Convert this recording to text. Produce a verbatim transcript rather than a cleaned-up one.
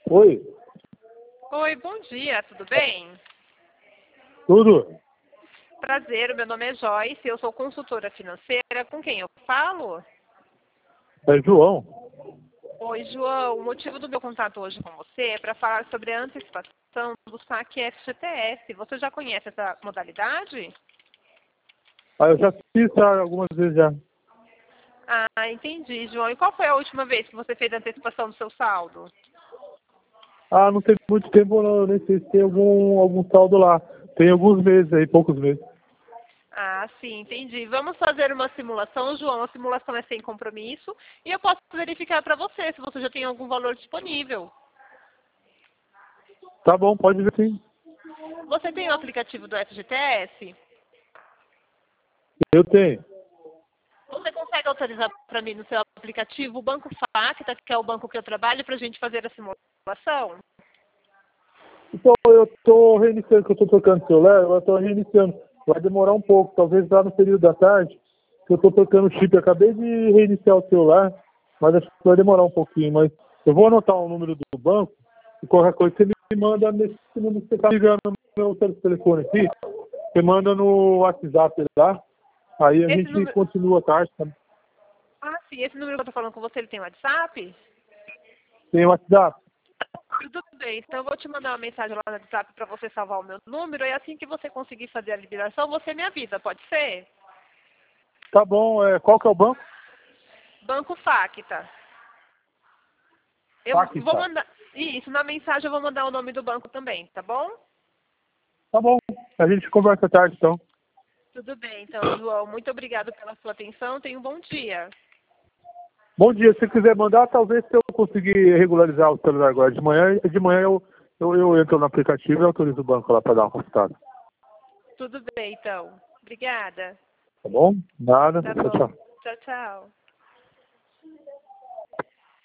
Oi, Oi, bom dia, tudo bem? tudo? Prazer, o meu nome é Joyce, eu sou consultora financeira. Com quem eu falo? É João. Oi, João. O motivo do meu contato hoje com você é para falar sobre a antecipação do saque F G T S. Você já conhece essa modalidade? Ah, eu já fiz ah, algumas vezes já. Ah, entendi, João. E qual foi a última vez que você fez a antecipação do seu saldo? Ah, não tem muito tempo não, eu nem sei se tem algum, algum saldo lá. Tem alguns meses aí, poucos meses. Ah, sim, entendi. Vamos fazer uma simulação, João. A simulação é sem compromisso e eu posso verificar para você se você já tem algum valor disponível. Tá bom, pode ver sim. Você tem o aplicativo do F G T S? Eu tenho. Você consegue autorizar para mim no seu aplicativo o Banco Facta, que é o banco que eu trabalho, para a gente fazer a simulação? Então eu tô reiniciando, que eu tô trocando celular, eu tô reiniciando. Vai demorar um pouco, talvez lá no período da tarde, que eu tô trocando o chip. Eu acabei de reiniciar o celular, mas acho que vai demorar um pouquinho. Mas eu vou anotar o número do banco e qualquer coisa você me manda nesse número que você tá ligando no meu telefone aqui. Você manda no WhatsApp lá, aí a Esse gente número... continua a tarde. Tá? Ah, sim, esse número que eu estou falando com você, ele tem WhatsApp? Tem WhatsApp? Tudo bem, então eu vou te mandar uma mensagem lá no WhatsApp para você salvar o meu número e assim que você conseguir fazer a liberação, você me avisa, pode ser? Tá bom, é, qual que é o banco? Banco Facta. Eu vou Paquistão. mandar... Isso, na mensagem eu vou mandar o nome do banco também, tá bom? Tá bom, a gente conversa à tarde então. Tudo bem, então, João, muito obrigado pela sua atenção, tenha um bom dia. Bom dia, se quiser mandar, talvez se eu conseguir regularizar o celular agora de manhã, de manhã eu, eu, eu entro no aplicativo e autorizo o banco lá para dar uma consultada. Tudo bem, então. Obrigada. Tá bom? Nada, Tá tchau, bom. tchau. Tchau, tchau.